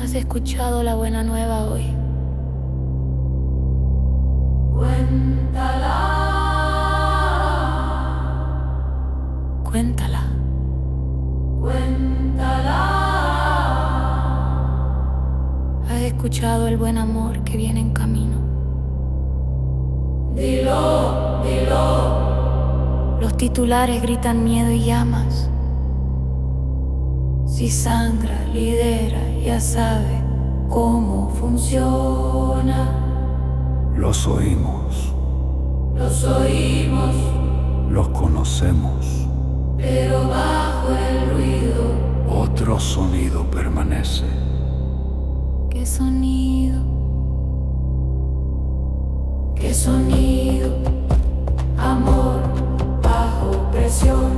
¿Has escuchado la buena nueva hoy? Cuéntala. Cuéntala. Cuéntala. ¿Has escuchado el buen amor que viene en camino? Dilo, dilo. Los titulares gritan miedo y llamas. Si sangra, lidera, ya sabe cómo funciona. Los oímos, Los oímos, los conocemos. pero bajo el ruido. Otro sonido permanece. ¿Qué sonido? ¿Qué sonido? Amor bajo presión.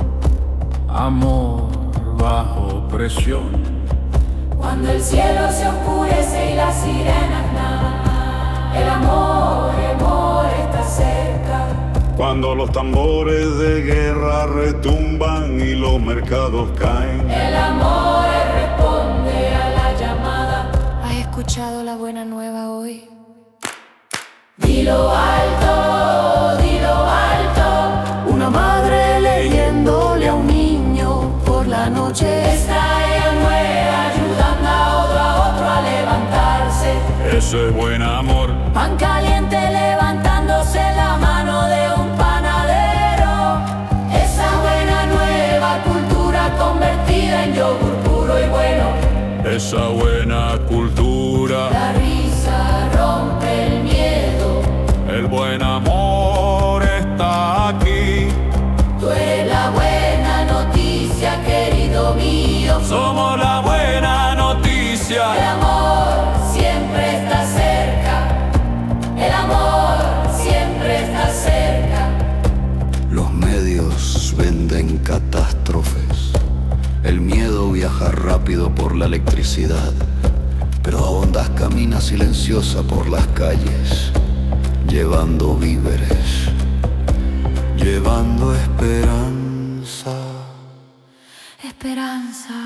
Amor bajo presión. Cuando el cielo se oscurece y las sirenas nadan, el amor está cerca. Cuando los tambores de guerra retumban y los mercados caen, El amor responde a la llamada. ¿Has escuchado la buena nueva hoy? Dilo alto, dilo alto. Una madre leyéndole a un niño por la noche. Está ella muere ayudando a otro a levantarse. eso es buen amor. Pan caliente levantándose la mano de un panadero. Esa buena nueva cultura convertida en yogur puro y bueno. Esa buena cultura, La risa rompe el miedo. el buen amor está aquí. Tú eres la buena noticia, querido mío. Somos la buena noticia. El amor siempre está cerca. El amor siempre está cerca. Los medios venden catástrofes. El miedo viaja rápido por la electricidad, pero Ondas camina silenciosa por las calles, llevando víveres, llevando esperanza. Esperanza.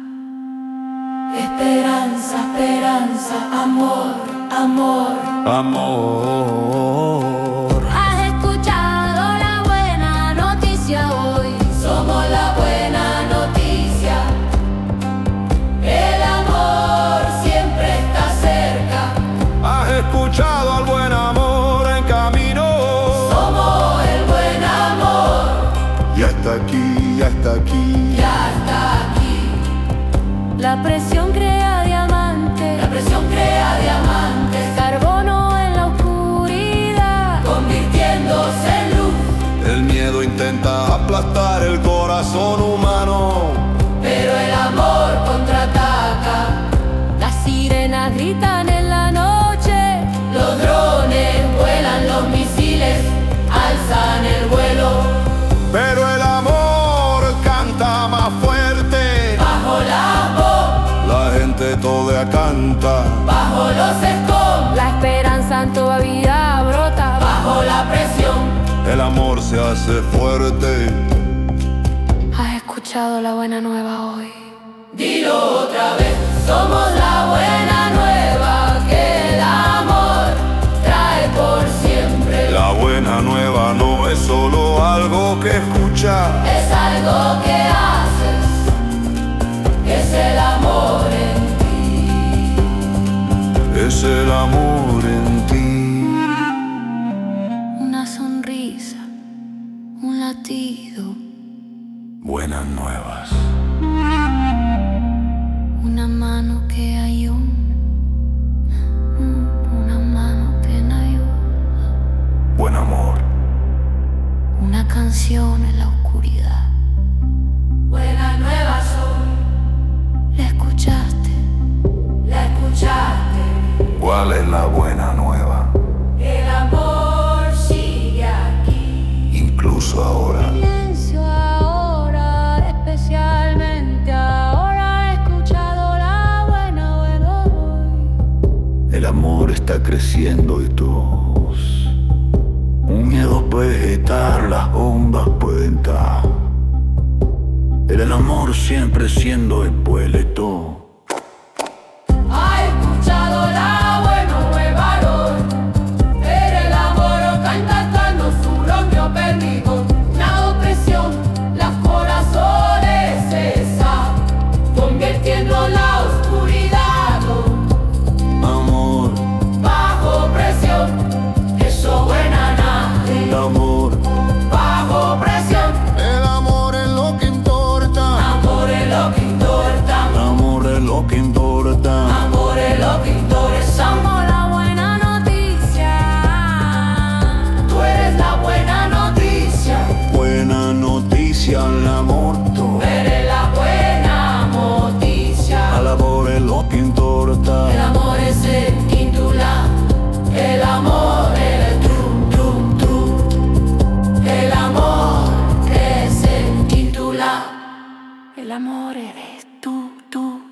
Esperanza, esperanza, amor, amor. Amor. ¿Has escuchado la buena noticia hoy? Somos la buena noticia. El amor siempre está cerca. ¿Has escuchado al buen amor en camino? Somos el buen amor. Ya está aquí, ya está aquí. Ya está aquí. La presión crea diamantes. La presión crea diamantes, Carbono en la oscuridad. convirtiéndose en luz. El miedo intenta aplastar el corazón humano. Pero el amor contraataca. Las sirenas gritan en la noche. Los drones vuelan, los misiles alzan el vuelo. Pero el amor canta más fuerte. Bajo la voz, La gente toda canta. bajo los escombros, La esperanza todavía brota. bajo la presión. El amor se hace fuerte. ¿Has escuchado la buena nueva hoy? Dilo otra vez, somos la buena nueva que el amor trae por siempre. La buena nueva no es solo algo que escucha. Es algo que haces, es el amor en ti. Es el amor en ti. Una sonrisa, un latido, Buenas nuevas. una mano que una mano que me ayuda, Buen amor. una canción en la oscuridad. Buena nueva soy, ¿La escuchaste? la escuchaste. ¿Cuál es la buena nueva? El amor sigue aquí. Incluso ahora. Silencio ahora, especialmente ahora he escuchado la buena hoy. El amor está creciendo y todos. Un miedo vegetal, las ondas pueden estar. El amor siempre siendo el pueblito. l'amore eres tú, tú.